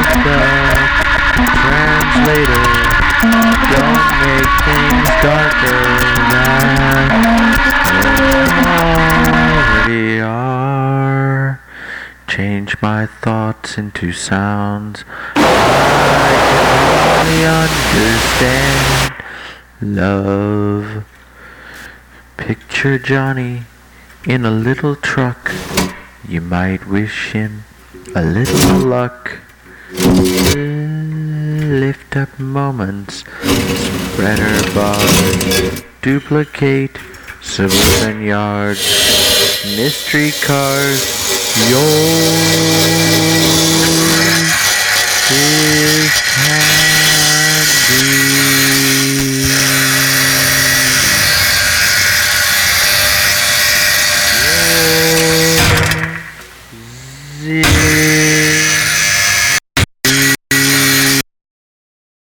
the translator. Don't make things darker than they already are. Change my thoughts into sounds I can only understand. Love. Picture Johnny in a little truck. You might wish him a little luck. Lift up moments, spreader bars, duplicate suburban yards, mystery cars. Yours is candy.